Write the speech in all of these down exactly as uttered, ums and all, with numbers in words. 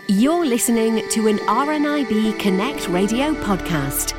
You're listening to an R N I B Connect radio podcast.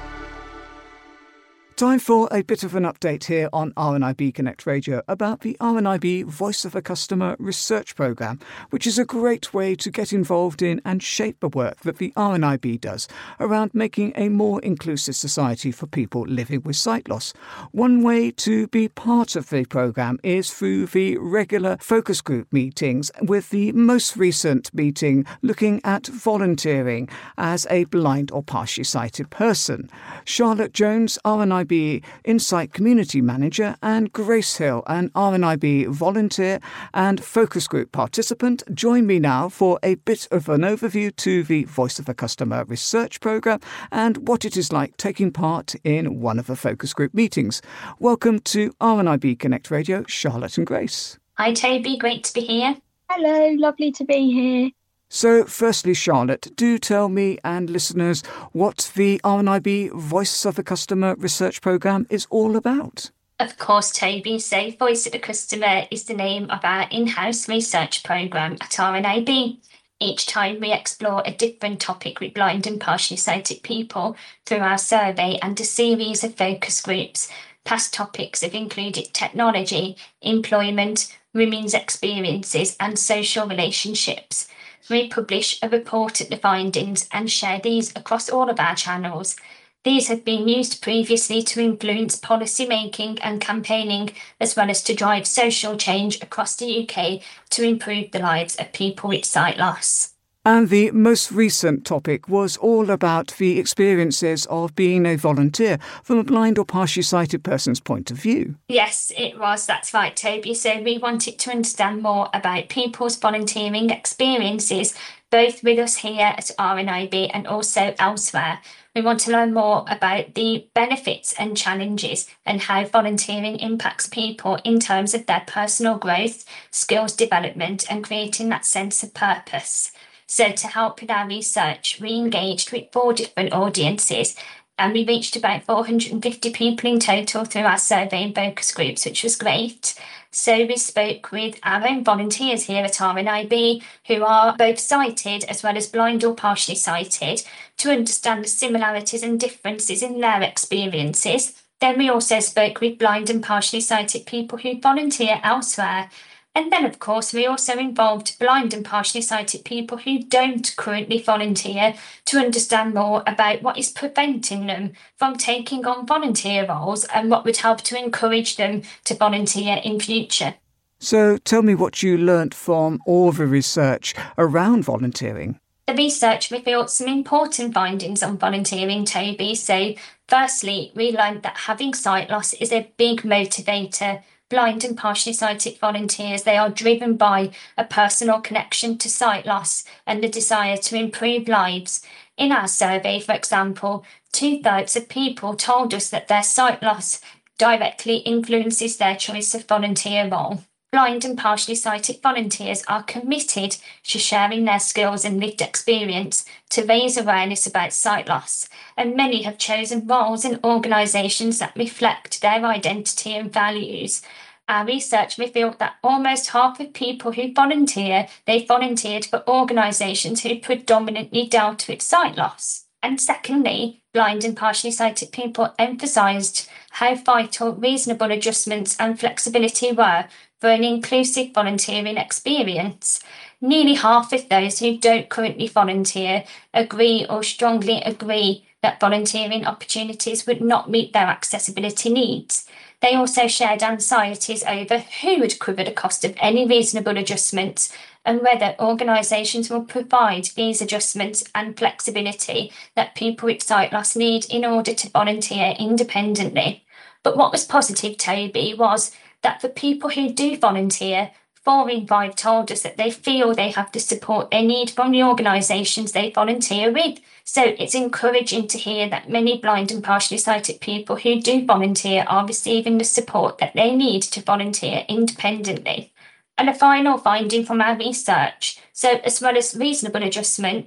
Time for a bit of an update here on R N I B Connect Radio about the R N I B Voice of a Customer research programme, which is a great way to get involved in and shape the work that the R N I B does around making a more inclusive society for people living with sight loss. One way to be part of the programme is through the regular focus group meetings, with the most recent meeting looking at volunteering as a blind or partially sighted person. Charlotte Jones, R N I B Insight Community Manager, and Grace Hill, an R N I B volunteer and focus group participant, join me now for a bit of an overview to the Voice of a Customer research programme and what it is like taking part in one of the focus group meetings. Welcome to R N I B Connect Radio, Charlotte and Grace. Hi Toby, great to be here. Hello, lovely to be here. So, firstly, Charlotte, do tell me and listeners what the R N I B Voice of a Customer research programme is all about. Of course, Toby. So, Voice of the Customer is the name of our in-house research programme at R N I B. Each time we explore a different topic with blind and partially sighted people through our survey and a series of focus groups. Past topics have included technology, employment, women's experiences and social relationships. We publish a report at the findings and share these across all of our channels. These have been used previously to influence policy making and campaigning, as well as to drive social change across the U K to improve the lives of people with sight loss. And the most recent topic was all about the experiences of being a volunteer from a blind or partially sighted person's point of view. Yes, it was. That's right, Toby. So we wanted to understand more about people's volunteering experiences, both with us here at R N I B and also elsewhere. We want to learn more about the benefits and challenges and how volunteering impacts people in terms of their personal growth, skills development and creating that sense of purpose. So to help with our research, we engaged with four different audiences and we reached about four hundred fifty people in total through our survey and focus groups, which was great. So we spoke with our own volunteers here at R N I B who are both sighted as well as blind or partially sighted to understand the similarities and differences in their experiences. Then we also spoke with blind and partially sighted people who volunteer elsewhere. And then, of course, we also involved blind and partially sighted people who don't currently volunteer to understand more about what is preventing them from taking on volunteer roles and what would help to encourage them to volunteer in future. So tell me what you learnt from all the research around volunteering. The research revealed some important findings on volunteering, Toby. So firstly, we learned that having sight loss is a big motivator. Blind and partially sighted volunteers, they are driven by a personal connection to sight loss and the desire to improve lives. In our survey, for example, two-thirds of people told us that their sight loss directly influences their choice of volunteer role. Blind and partially sighted volunteers are committed to sharing their skills and lived experience to raise awareness about sight loss, and many have chosen roles in organisations that reflect their identity and values. Our research revealed that almost half of people who volunteer, they volunteered for organisations who predominantly dealt with sight loss. And secondly, blind and partially sighted people emphasised how vital reasonable adjustments and flexibility were for an inclusive volunteering experience. Nearly half of those who don't currently volunteer agree or strongly agree that volunteering opportunities would not meet their accessibility needs. They also shared anxieties over who would cover the cost of any reasonable adjustments and whether organisations will provide these adjustments and flexibility that people with sight loss need in order to volunteer independently. But what was positive, Toby, was that for people who do volunteer, four in five told us that they feel they have the support they need from the organisations they volunteer with. So it's encouraging to hear that many blind and partially sighted people who do volunteer are receiving the support that they need to volunteer independently. And a final finding from our research, so as well as reasonable adjustments,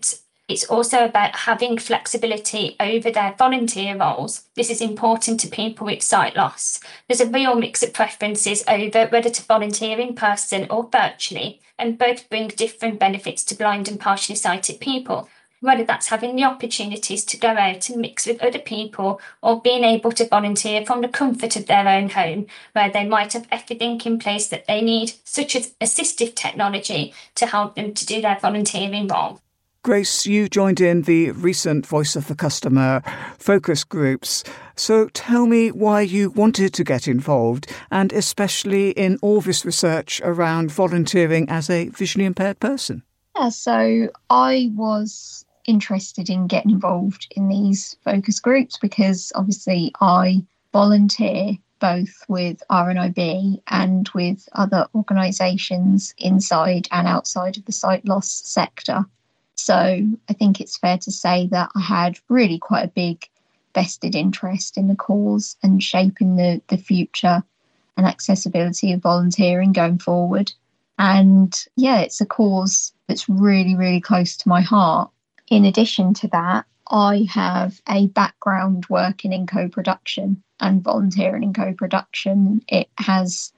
It's also about having flexibility over their volunteer roles. This is important to people with sight loss. There's a real mix of preferences over whether to volunteer in person or virtually, and both bring different benefits to blind and partially sighted people. Whether that's having the opportunities to go out and mix with other people, or being able to volunteer from the comfort of their own home, where they might have everything in place that they need, such as assistive technology, to help them to do their volunteering role. Grace, you joined in the recent Voice of the Customer focus groups. So tell me why you wanted to get involved, and especially in all this research around volunteering as a visually impaired person. Yeah, so I was interested in getting involved in these focus groups because obviously I volunteer both with R N I B and with other organisations inside and outside of the sight loss sector. So I think it's fair to say that I had really quite a big vested interest in the cause and shaping the, the future and accessibility of volunteering going forward. And yeah, it's a cause that's really, really close to my heart. In addition to that, I have a background working in co-production and volunteering in co-production. It has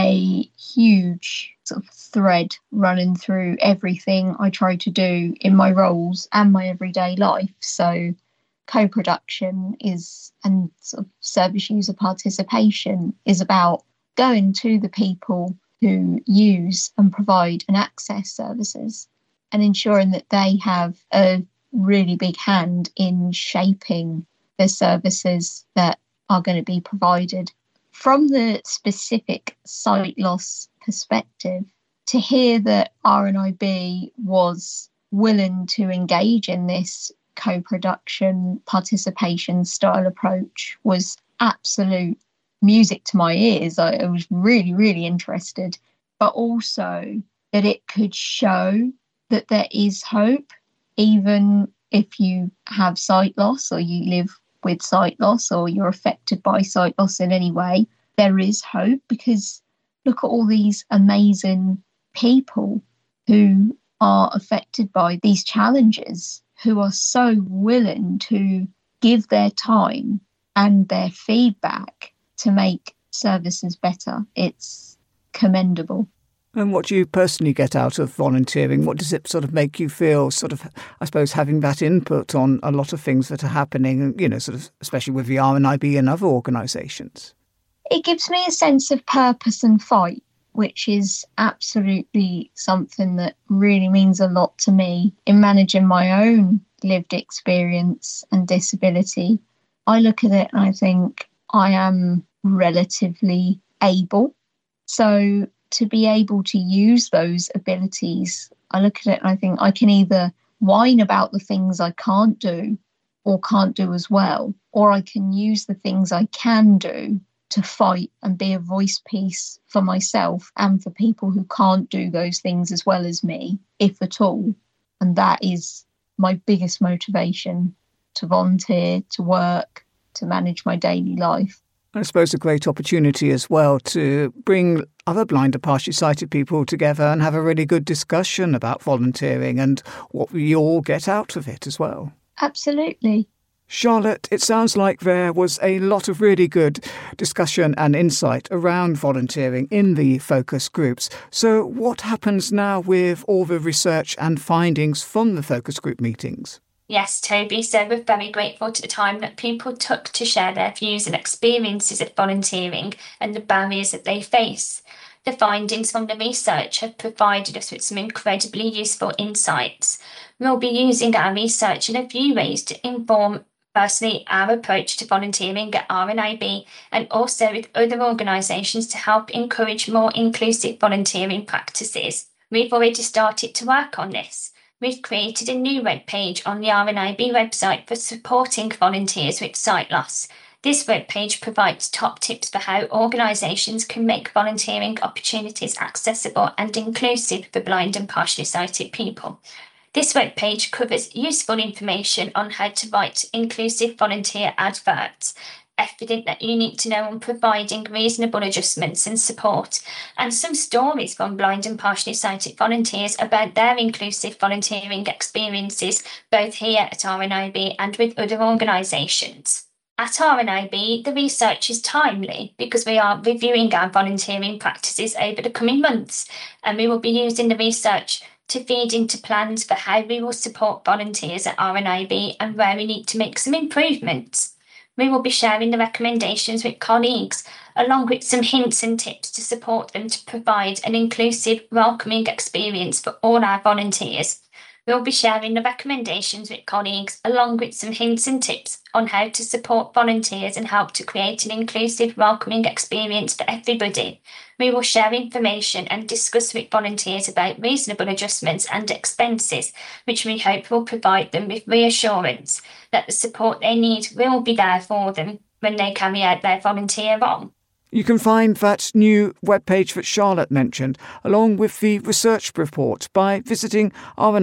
a huge sort of thread running through everything I try to do in my roles and my everyday life. So co-production is, and sort of service user participation is about going to the people who use and provide and access services and ensuring that they have a really big hand in shaping the services that are going to be provided. From the specific sight loss perspective, to hear that R N I B was willing to engage in this co-production participation style approach was absolute music to my ears. I, I was really, really interested, but also that it could show that there is hope, even if you have sight loss or you live with sight loss or you're affected by sight loss in any way. There is hope, because look at all these amazing people who are affected by these challenges, who are so willing to give their time and their feedback to make services better. It's commendable. And what do you personally get out of volunteering? What does it sort of make you feel, sort of, I suppose, having that input on a lot of things that are happening, you know, sort of, especially with the R N I B and other organisations? It gives me a sense of purpose and fight, which is absolutely something that really means a lot to me in managing my own lived experience and disability. I look at it and I think I am relatively able. So to be able to use those abilities, I look at it and I think I can either whine about the things I can't do or can't do as well, or I can use the things I can do to fight and be a voice piece for myself and for people who can't do those things as well as me, if at all. And that is my biggest motivation to volunteer, to work, to manage my daily life. I suppose a great opportunity as well to bring other blind and partially sighted people together and have a really good discussion about volunteering and what we all get out of it as well. Absolutely. Charlotte, it sounds like there was a lot of really good discussion and insight around volunteering in the focus groups. So what happens now with all the research and findings from the focus group meetings? Yes, Toby, so we're very grateful to the time that people took to share their views and experiences of volunteering and the barriers that they face. The findings from the research have provided us with some incredibly useful insights. We'll be using our research in a few ways to inform, firstly, our approach to volunteering at R N I B, and also with other organisations to help encourage more inclusive volunteering practices. We've already started to work on this. We've created a new webpage on the R N I B website for supporting volunteers with sight loss. This webpage provides top tips for how organisations can make volunteering opportunities accessible and inclusive for blind and partially sighted people. This webpage covers useful information on how to write inclusive volunteer adverts, everything that you need to know on providing reasonable adjustments and support, and some stories from blind and partially sighted volunteers about their inclusive volunteering experiences, both here at R N I B and with other organisations. At R N I B, the research is timely because we are reviewing our volunteering practices over the coming months, and we will be using the research to feed into plans for how we will support volunteers at R N I B and where we need to make some improvements. We will be sharing the recommendations with colleagues, along with some hints and tips to support them to provide an inclusive, welcoming experience for all our volunteers. We'll be sharing the recommendations with colleagues, along with some hints and tips on how to support volunteers and help to create an inclusive, welcoming experience for everybody. We will share information and discuss with volunteers about reasonable adjustments and expenses, which we hope will provide them with reassurance that the support they need will be there for them when they carry out their volunteer role. You can find that new webpage that Charlotte mentioned, along with the research report, by visiting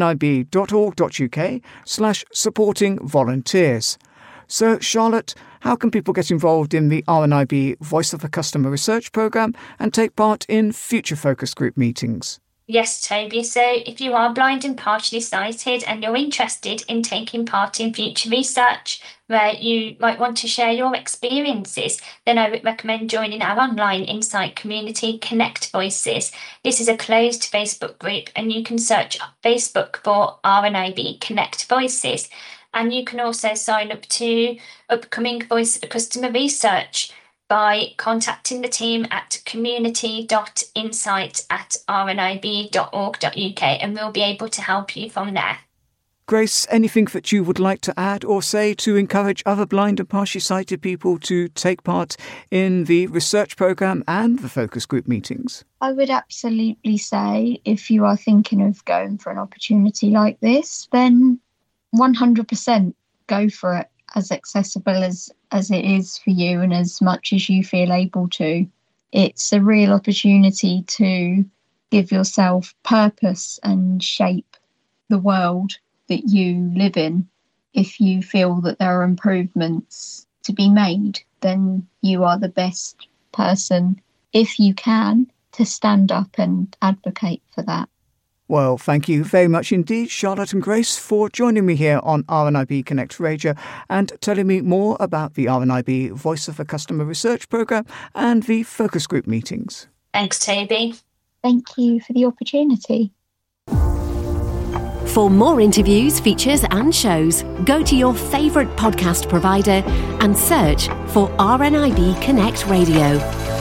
rnib.org.uk slash supporting volunteers. So, Charlotte, how can people get involved in the R N I B Voice of the Customer research programme and take part in future focus group meetings? Yes, Toby. So if you are blind and partially sighted and you're interested in taking part in future research where you might want to share your experiences, then I would recommend joining our online insight community, Connect Voices. This is a closed Facebook group and you can search Facebook for R N I B Connect Voices. And you can also sign up to upcoming Voice of the Customer research by contacting the team at community.insight at rnib.org.uk and we'll be able to help you from there. Grace, anything that you would like to add or say to encourage other blind and partially sighted people to take part in the research programme and the focus group meetings? I would absolutely say if you are thinking of going for an opportunity like this, then one hundred percent go for it. As accessible as, as it is for you and as much as you feel able to. It's a real opportunity to give yourself purpose and shape the world that you live in. If you feel that there are improvements to be made, then you are the best person, if you can, to stand up and advocate for that. Well, thank you very much indeed, Charlotte and Grace, for joining me here on R N I B Connect Radio and telling me more about the R N I B Voice of the Customer research programme and the focus group meetings. Thanks, Toby. Thank you for the opportunity. For more interviews, features and shows, go to your favourite podcast provider and search for R N I B Connect Radio.